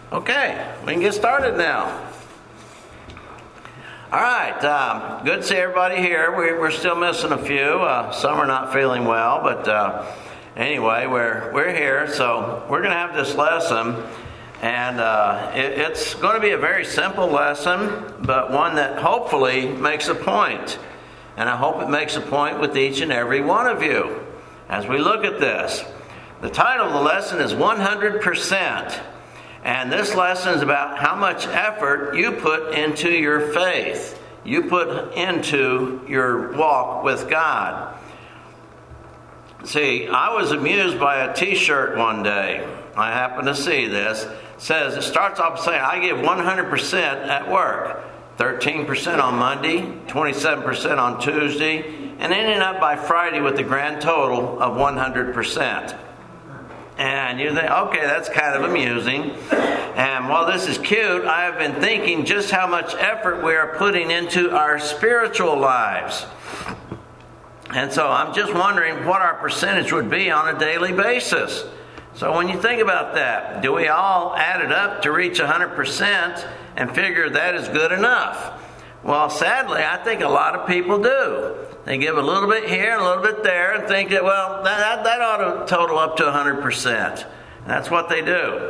Okay, we can get started now. All right, good to see everybody here. We're still missing a few. Some are not feeling well, but anyway, we're here. So we're going to have this lesson, and it's going to be a very simple lesson, but one that hopefully makes a point. And I hope it makes a point with each and every one of you as we look at this. The title of the lesson is 100%. And this lesson is about how much effort you put into your faith. You put into your walk with God. See, I was amused by a t-shirt one day. I happened to see this. It starts off saying, I give 100% at work. 13% on Monday, 27% on Tuesday, and ending up by Friday with a grand total of 100%. And you think, okay, that's kind of amusing. And while this is cute, I have been thinking just how much effort we are putting into our spiritual lives. And so I'm just wondering what our percentage would be on a daily basis. So when you think about that, do we all add it up to reach 100% and figure that is good enough? Well, sadly, I think a lot of people do. They give a little bit here and a little bit there and think that, well, that ought to total up to 100%. And that's what they do.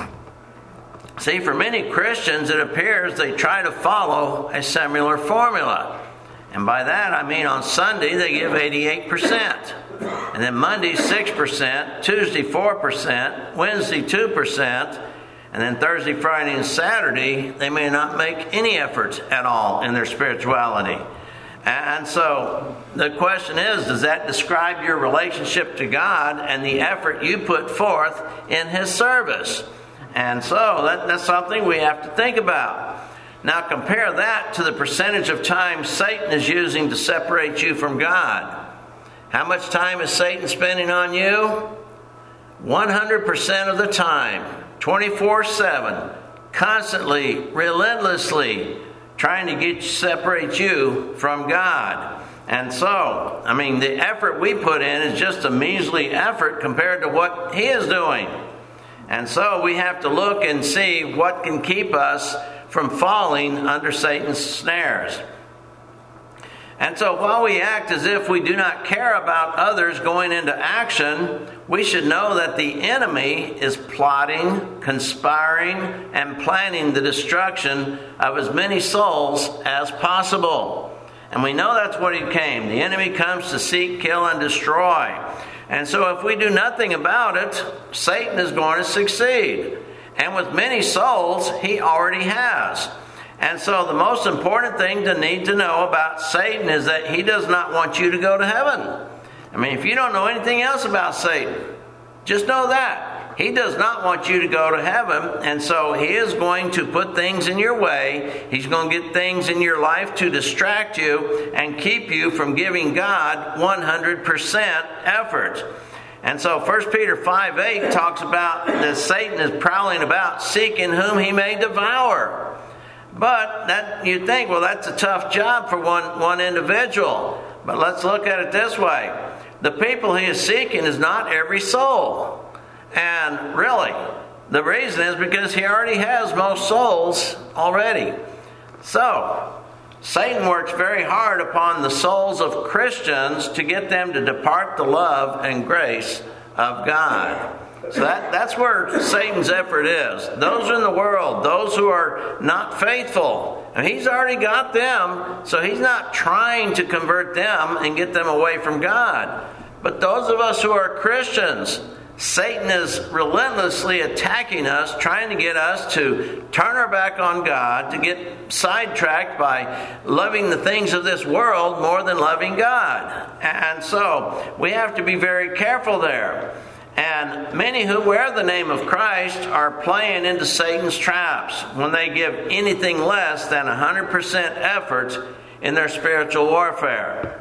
See, for many Christians, it appears they try to follow a similar formula. And by that, I mean on Sunday, they give 88%. And then Monday, 6%. Tuesday, 4%. Wednesday, 2%. And then Thursday, Friday, and Saturday, they may not make any effort at all in their spirituality. And so the question is, does that describe your relationship to God and the effort you put forth in His service? And so that's something we have to think about. Now compare that to the percentage of time Satan is using to separate you from God. How much time is Satan spending on you? 100% of the time, 24/7, constantly, relentlessly, trying to separate you from God. And so, I mean, the effort we put in is just a measly effort compared to what he is doing. And so we have to look and see what can keep us from falling under Satan's snares. And so while we act as if we do not care about others going into action, we should know that the enemy is plotting, conspiring, and planning the destruction of as many souls as possible. And we know that's what he came. The enemy comes to seek, kill, and destroy. And so if we do nothing about it, Satan is going to succeed. And with many souls, he already has. And so the most important thing to need to know about Satan is that he does not want you to go to heaven. I mean, if you don't know anything else about Satan, just know that. He does not want you to go to heaven, and so he is going to put things in your way. He's going to get things in your life to distract you and keep you from giving God 100% effort. And so 1 Peter 5:8 talks about that Satan is prowling about, seeking whom he may devour. But that you think, well, that's a tough job for one individual. But let's look at it this way. The people he is seeking is not every soul. And really, the reason is because he already has most souls already. So, Satan works very hard upon the souls of Christians to get them to depart the love and grace of God. So that's where Satan's effort is. Those in the world, those who are not faithful, and he's already got them, so he's not trying to convert them and get them away from God. But those of us who are Christians, Satan is relentlessly attacking us, trying to get us to turn our back on God, to get sidetracked by loving the things of this world more than loving God. And so we have to be very careful there. And many who wear the name of Christ are playing into Satan's traps when they give anything less than 100% effort in their spiritual warfare.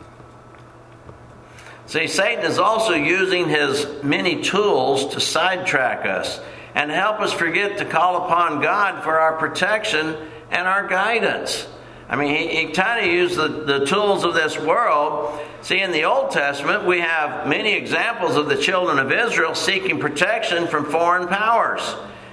See, Satan is also using his many tools to sidetrack us and help us forget to call upon God for our protection and our guidance. I mean, he kind of used the tools of this world. See, in the Old Testament, we have many examples of the children of Israel seeking protection from foreign powers.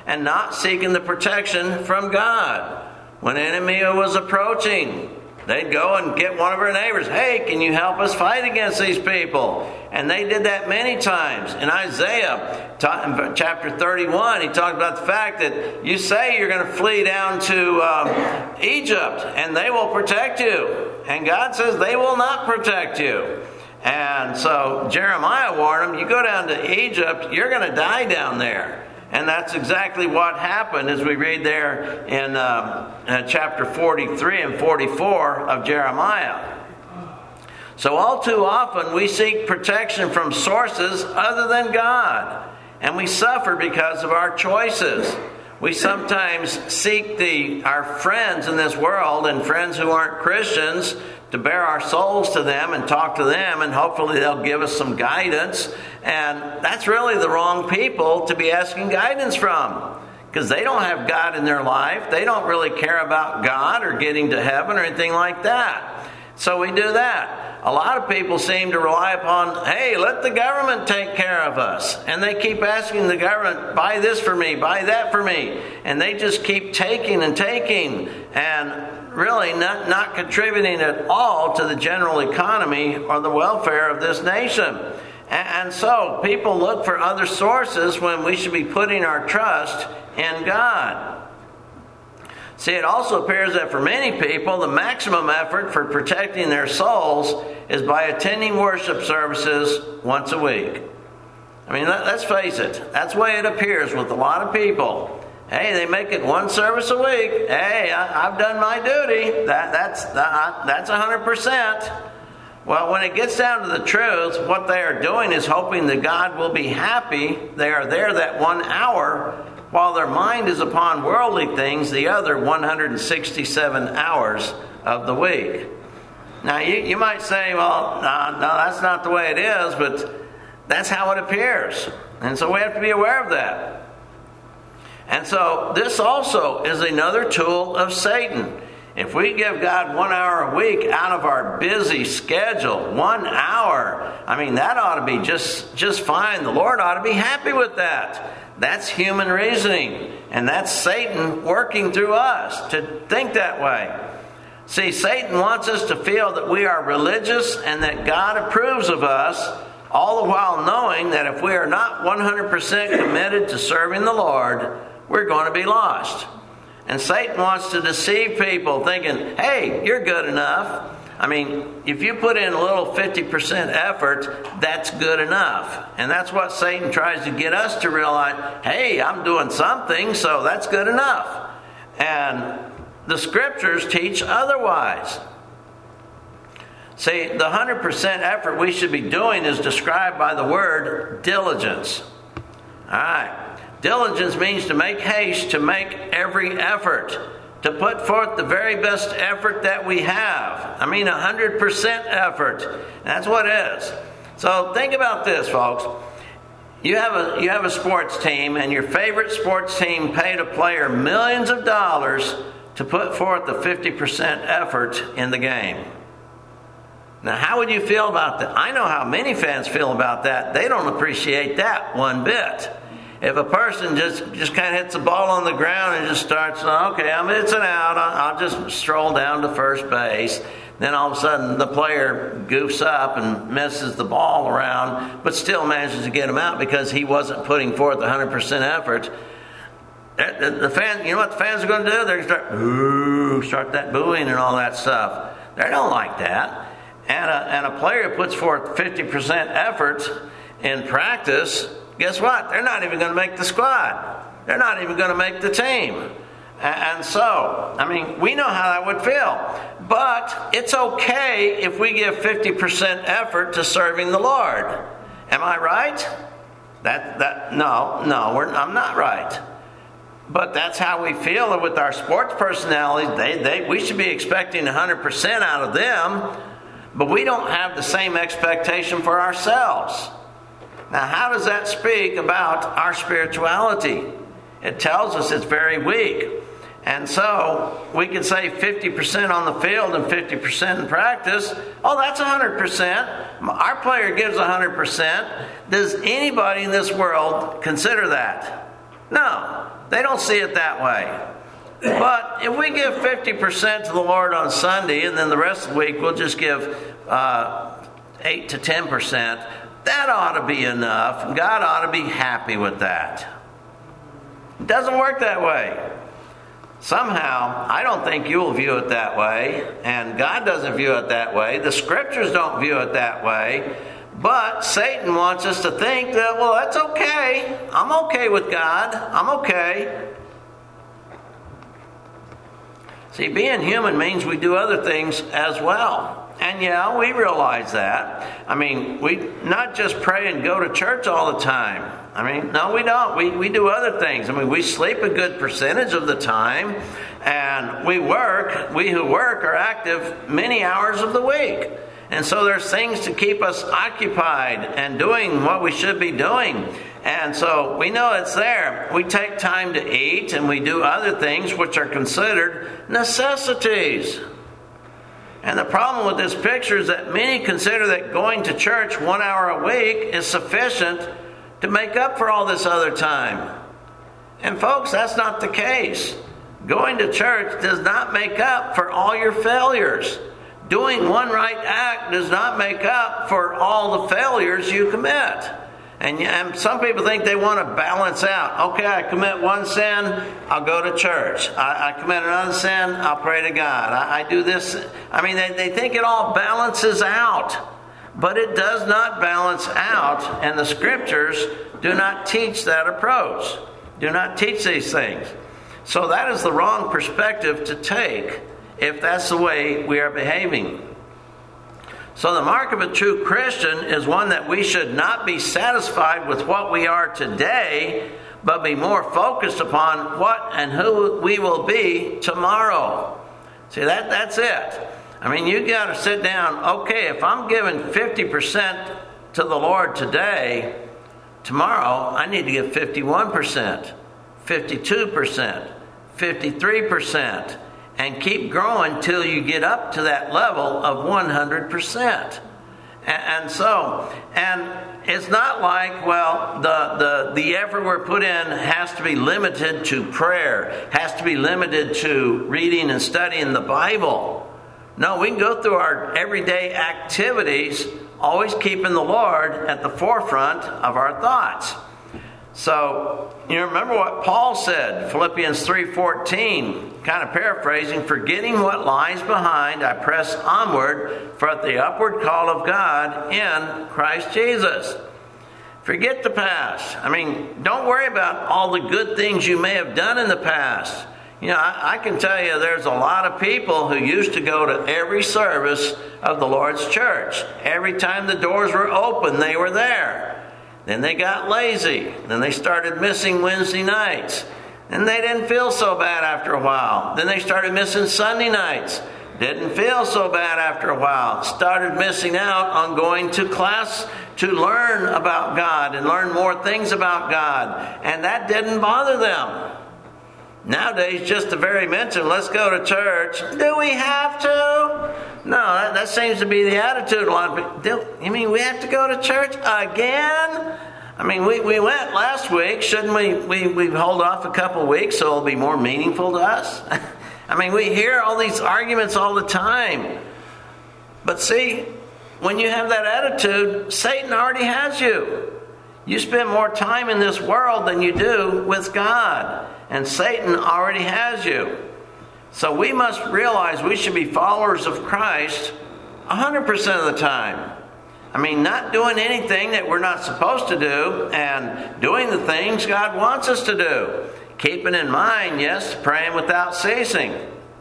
and not seeking the protection from God. When an enemy was approaching, they'd go and get one of our neighbors. Hey, can you help us fight against these people? And they did that many times. In Isaiah chapter 31, he talked about the fact that you say you're going to flee down to Egypt, and they will protect you. And God says they will not protect you. And so Jeremiah warned them, you go down to Egypt, you're going to die down there. And that's exactly what happened as we read there in chapter 43 and 44 of Jeremiah. So all too often we seek protection from sources other than God. And we suffer because of our choices. We sometimes seek our friends in this world and friends who aren't Christians to bare our souls to them and talk to them, and hopefully they'll give us some guidance. And that's really the wrong people to be asking guidance from, because they don't have God in their life. They don't really care about God or getting to heaven or anything like that. So we do that. A lot of people seem to rely upon, hey, let the government take care of us. And they keep asking the government, buy this for me, buy that for me. And they just keep taking and taking and really not contributing at all to the general economy or the welfare of this nation. And so people look for other sources when we should be putting our trust in God. See, it also appears that for many people, the maximum effort for protecting their souls is by attending worship services once a week. I mean, let's face it. That's the way it appears with a lot of people. Hey, they make it one service a week. Hey, I've done my duty. That's 100%. Well, when it gets down to the truth, what they are doing is hoping that God will be happy. They are there that 1 hour, while their mind is upon worldly things the other 167 hours of the week. Now, you might say, well, no, that's not the way it is, but that's how it appears. And so we have to be aware of that. And so this also is another tool of Satan. If we give God 1 hour a week out of our busy schedule, 1 hour, I mean, that ought to be just fine. The Lord ought to be happy with that. That's human reasoning. And that's Satan working through us to think that way. See, Satan wants us to feel that we are religious and that God approves of us, all the while knowing that if we are not 100% committed to serving the Lord, we're going to be lost. And Satan wants to deceive people thinking, hey, you're good enough. I mean, if you put in a little 50% effort, that's good enough. And that's what Satan tries to get us to realize, hey, I'm doing something, so that's good enough. And the scriptures teach otherwise. See, the 100% effort we should be doing is described by the word diligence. All right. Diligence means to make haste, to make every effort, to put forth the very best effort that we have. I mean, 100% effort. That's what it is. So think about this, folks. You have a sports team, and your favorite sports team paid a player millions of dollars to put forth the 50% effort in the game. Now, how would you feel about that? I know how many fans feel about that. They don't appreciate that one bit. If a person just kind of hits the ball on the ground and just starts, okay, it's an out, I'll just stroll down to first base. Then all of a sudden the player goofs up and misses the ball around, but still manages to get him out because he wasn't putting forth 100% effort. The fans, you know what the fans are going to do? They're going to start that booing and all that stuff. They don't like that. And a player who puts forth 50% effort in practice, guess what? They're not even going to make the squad. They're not even going to make the team. And so, I mean, we know how that would feel. But it's okay if we give 50% effort to serving the Lord. Am I right? I'm not right. But that's how we feel with our sports personalities. We should be expecting 100% out of them, but we don't have the same expectation for ourselves. Now, how does that speak about our spirituality? It tells us it's very weak. And so we can say 50% on the field and 50% in practice. Oh, that's 100%. Our player gives 100%. Does anybody in this world consider that? No, they don't see it that way. But if we give 50% to the Lord on Sunday, and then the rest of the week we'll just give 8 to 10%, that ought to be enough. God ought to be happy with that. It doesn't work that way. Somehow, I don't think you'll view it that way, and God doesn't view it that way. The Scriptures don't view it that way. But Satan wants us to think that, well, that's okay. I'm okay with God. I'm okay. See, being human means we do other things as well. And yeah, we realize that. I mean, we not just pray and go to church all the time. I mean, no, we don't. We do other things. I mean, we sleep a good percentage of the time. And we work. We who work are active many hours of the week. And so there's things to keep us occupied and doing what we should be doing. And so we know it's there. We take time to eat and we do other things which are considered necessities. And the problem with this picture is that many consider that going to church 1 hour a week is sufficient to make up for all this other time. And folks, that's not the case. Going to church does not make up for all your failures. Doing one right act does not make up for all the failures you commit. And some people think they want to balance out. Okay, I commit one sin, I'll go to church. I commit another sin, I'll pray to God. I do this. I mean, they think it all balances out. But it does not balance out, and the Scriptures do not teach that approach. Do not teach these things. So that is the wrong perspective to take if that's the way we are behaving. So the mark of a true Christian is one that we should not be satisfied with what we are today, but be more focused upon what and who we will be tomorrow. See, that's it. I mean, you got to sit down. Okay, if I'm giving 50% to the Lord today, tomorrow I need to give 51%, 52%, 53%. And keep growing till you get up to that level of 100%. And it's not like, well, the effort we're put in has to be limited to prayer, has to be limited to reading and studying the Bible. No, we can go through our everyday activities, always keeping the Lord at the forefront of our thoughts. So, you remember what Paul said, Philippians 3:14, kind of paraphrasing, forgetting what lies behind, I press onward for the upward call of God in Christ Jesus. Forget the past. I mean, don't worry about all the good things you may have done in the past. You know, I can tell you there's a lot of people who used to go to every service of the Lord's church. Every time the doors were open, they were there. Then they got lazy. Then they started missing Wednesday nights. And they didn't feel so bad after a while. Then they started missing Sunday nights. Didn't feel so bad after a while. Started missing out on going to class to learn about God and learn more things about God. And that didn't bother them. Nowadays, just the very mention, let's go to church. Do we have to? No, that seems to be the attitude a lot of people. You mean we have to go to church again? I mean, we went last week. Shouldn't we hold off a couple of weeks so it'll be more meaningful to us? I mean, we hear all these arguments all the time. But see, when you have that attitude, Satan already has you. You spend more time in this world than you do with God. And Satan already has you. So we must realize we should be followers of Christ 100% of the time. I mean, not doing anything that we're not supposed to do and doing the things God wants us to do. Keeping in mind, yes, praying without ceasing.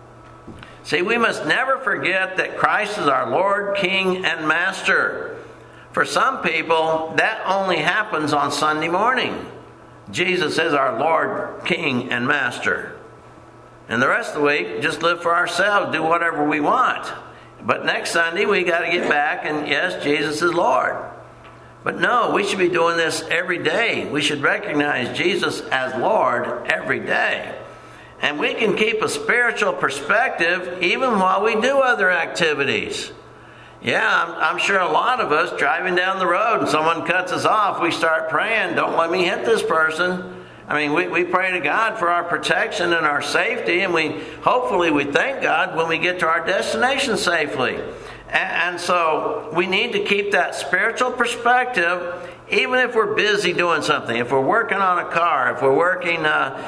See, we must never forget that Christ is our Lord, King, and Master. For some people, that only happens on Sunday morning. Jesus is our Lord, King, and Master. And the rest of the week, just live for ourselves, do whatever we want. But next Sunday, we got to get back, and yes, Jesus is Lord. But no, we should be doing this every day. We should recognize Jesus as Lord every day. And we can keep a spiritual perspective even while we do other activities. Yeah, I'm sure a lot of us driving down the road and someone cuts us off, we start praying, don't let me hit this person. I mean, we pray to God for our protection and our safety, and hopefully we thank God when we get to our destination safely. And so we need to keep that spiritual perspective, even if we're busy doing something. If we're working on a car, if we're working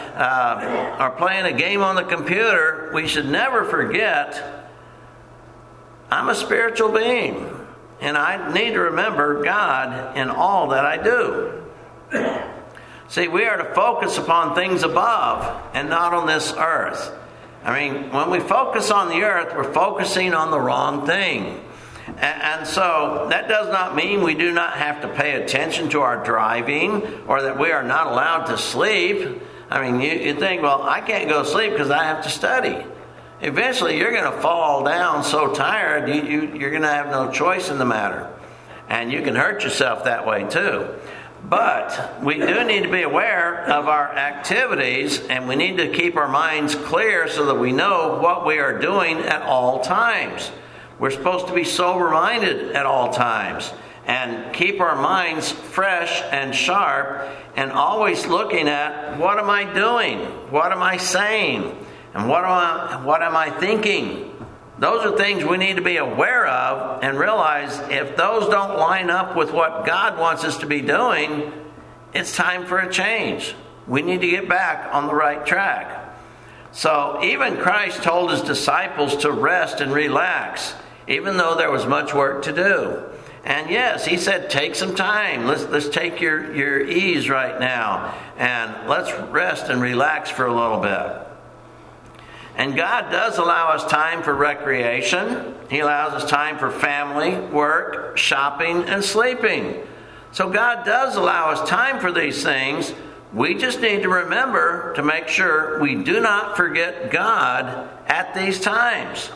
or playing a game on the computer, we should never forget, I'm a spiritual being, and I need to remember God in all that I do. See, we are to focus upon things above and not on this earth. I mean, when we focus on the earth, we're focusing on the wrong thing. And so that does not mean we do not have to pay attention to our driving or that we are not allowed to sleep. I mean, you think, well, I can't go to sleep because I have to study. Eventually, you're going to fall down so tired, you're going to have no choice in the matter. And you can hurt yourself that way too. But we do need to be aware of our activities, and we need to keep our minds clear so that we know what we are doing at all times. We're supposed to be sober-minded at all times and keep our minds fresh and sharp and always looking at, what am I doing? What am I saying? And what am I thinking? Those are things we need to be aware of and realize if those don't line up with what God wants us to be doing, it's time for a change. We need to get back on the right track. So even Christ told his disciples to rest and relax, even though there was much work to do. And yes, he said, take some time. Let's take your ease right now, and let's rest and relax for a little bit. And God does allow us time for recreation. He allows us time for family, work, shopping, and sleeping. So God does allow us time for these things. We just need to remember to make sure we do not forget God at these times.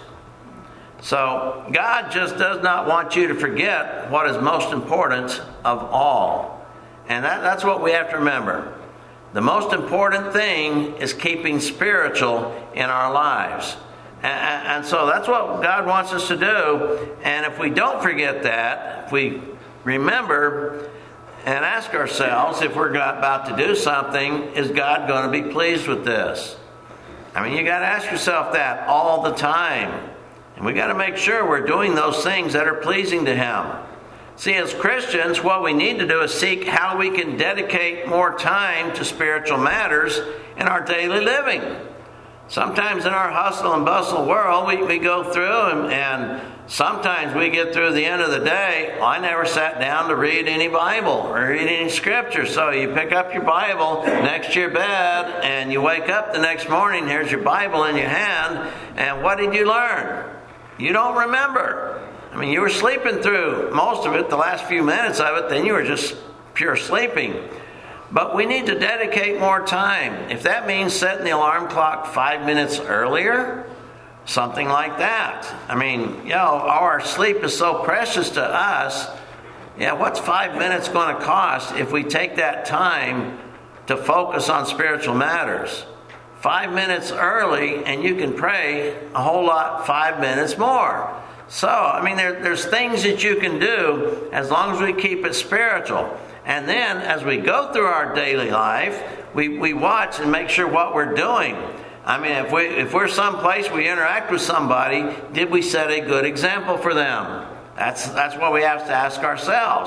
So God just does not want you to forget what is most important of all. And that's what we have to remember. The most important thing is keeping spiritual in our lives. And so that's what God wants us to do. And if we don't forget that, if we remember and ask ourselves if we're about to do something, is God going to be pleased with this? I mean, you got to ask yourself that all the time. And we got to make sure we're doing those things that are pleasing to Him. See, as Christians, what we need to do is seek how we can dedicate more time to spiritual matters in our daily living. Sometimes in our hustle and bustle world, we go through and sometimes we get through the end of the day. Well, I never sat down to read any Bible or read any scripture. So you pick up your Bible next to your bed and you wake up the next morning, here's your Bible in your hand, and what did you learn? You don't remember. I mean, you were sleeping through most of it, the last few minutes of it, then you were just pure sleeping. But we need to dedicate more time. If that means setting the alarm clock 5 minutes earlier, something like that. I mean, our sleep is so precious to us. Yeah, what's 5 minutes going to cost if we take that time to focus on spiritual matters? 5 minutes early, and you can pray a whole lot 5 minutes more. So, I mean, there's things that you can do as long as we keep it spiritual. And then, as we go through our daily life, we watch and make sure what we're doing. I mean, if we're someplace, we interact with somebody, did we set a good example for them? That's what we have to ask ourselves.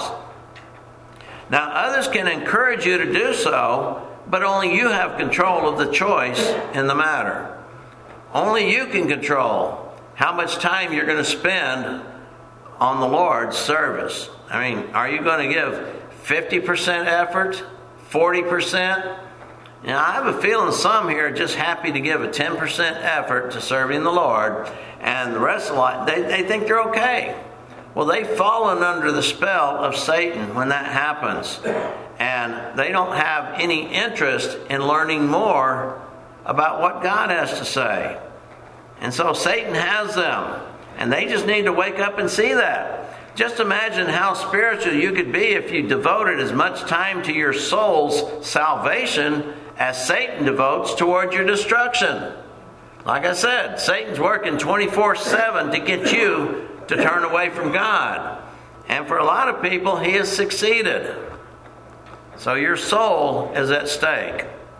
Now, others can encourage you to do so, but only you have control of the choice in the matter. Only you can control how much time you're going to spend on the Lord's service. I mean, are you going to give 50% effort? 40%? Now, I have a feeling some here are just happy to give a 10% effort to serving the Lord, and the rest of the life, they think they're okay. Well, they've fallen under the spell of Satan when that happens, and they don't have any interest in learning more about what God has to say. And so Satan has them, and they just need to wake up and see that. Just imagine how spiritual you could be if you devoted as much time to your soul's salvation as Satan devotes toward your destruction. Like I said, Satan's working 24/7 to get you to turn away from God. And for a lot of people, he has succeeded. So your soul is at stake.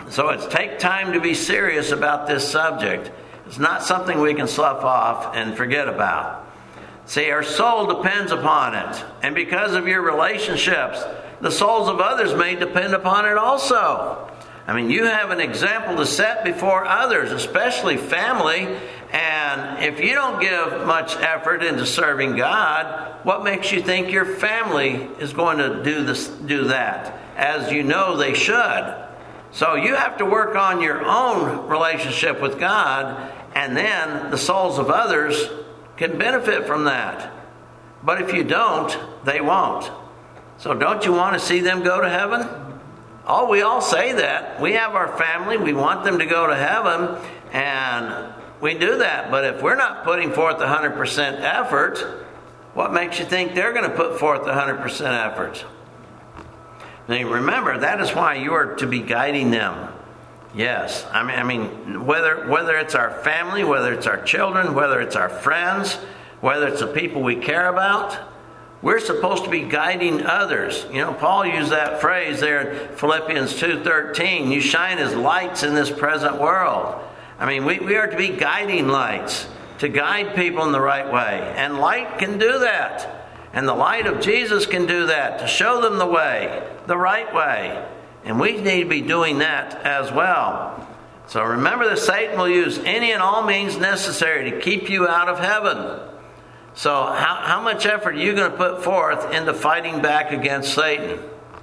So it's take time to be serious about this subject. It's not something we can slough off and forget about. See, our soul depends upon it. And because of your relationships, the souls of others may depend upon it also. I mean, you have an example to set before others, especially family. And if you don't give much effort into serving God, what makes you think your family is going to do that, as you know they should? So you have to work on your own relationship with God, and then the souls of others can benefit from that. But if you don't, they won't. So don't you want to see them go to heaven? Oh, we all say that. We have our family. We want them to go to heaven, and we do that. But if we're not putting forth 100% effort, what makes you think they're going to put forth 100% effort? Now, remember, that is why you are to be guiding them. Yes, I mean, whether it's our family, whether it's our children, whether it's our friends, whether it's the people we care about, we're supposed to be guiding others. You know, Paul used that phrase there in Philippians 2:13. You shine as lights in this present world. I mean, we are to be guiding lights, to guide people in the right way. And light can do that. And the light of Jesus can do that, to show them the way, the right way. And we need to be doing that as well. So remember that Satan will use any and all means necessary to keep you out of heaven. So how much effort are you going to put forth into fighting back against Satan?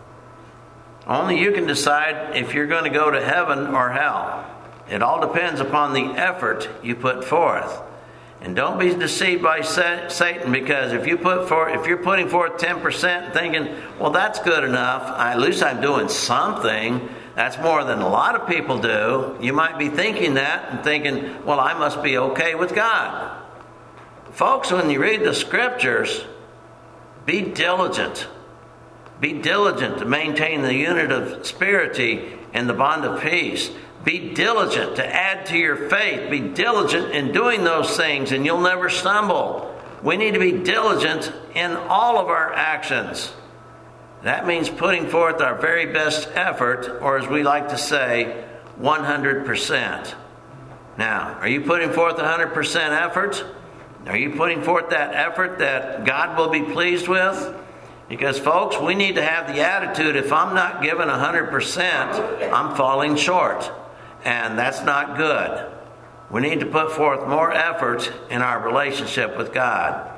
Only you can decide if you're going to go to heaven or hell. It all depends upon the effort you put forth. And don't be deceived by Satan, because if you're putting forth 10% thinking, well, that's good enough, at least I'm doing something, that's more than a lot of people do. You might be thinking that and thinking, well, I must be okay with God. Folks, when you read the scriptures, be diligent. Be diligent to maintain the unit of spirituality and the bond of peace. Be diligent to add to your faith. Be diligent in doing those things, and you'll never stumble. We need to be diligent in all of our actions. That means putting forth our very best effort, or as we like to say, 100%. Now, are you putting forth 100% effort? Are you putting forth that effort that God will be pleased with? Because, folks, we need to have the attitude, if I'm not giving 100%, I'm falling short. And that's not good. We need to put forth more effort in our relationship with God.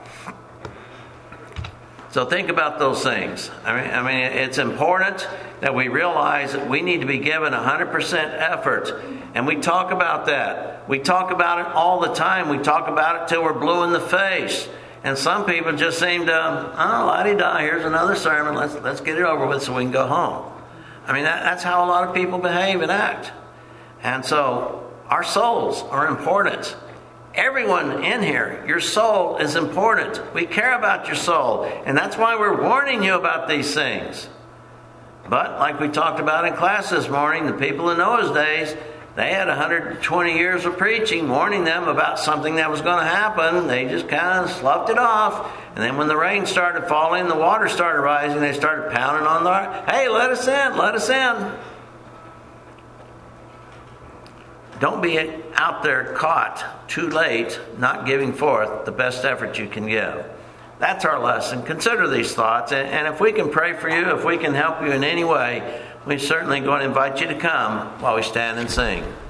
So think about those things. I mean, it's important that we realize that we need to be given 100% effort. And we talk about that. We talk about it all the time. We talk about it till we're blue in the face. And some people just seem to, la-di-da, here's another sermon. Let's get it over with so we can go home. I mean, that's how a lot of people behave and act. And so our souls are important. Everyone in here, your soul is important. We care about your soul. And that's why we're warning you about these things. But like we talked about in class this morning, the people in Noah's days, they had 120 years of preaching, warning them about something that was going to happen. They just kind of sloughed it off. And then when the rain started falling, the water started rising, they started pounding on the, hey, let us in, let us in. Don't be out there caught too late, not giving forth the best effort you can give. That's our lesson. Consider these thoughts. And if we can pray for you, if we can help you in any way, we're certainly going to invite you to come while we stand and sing.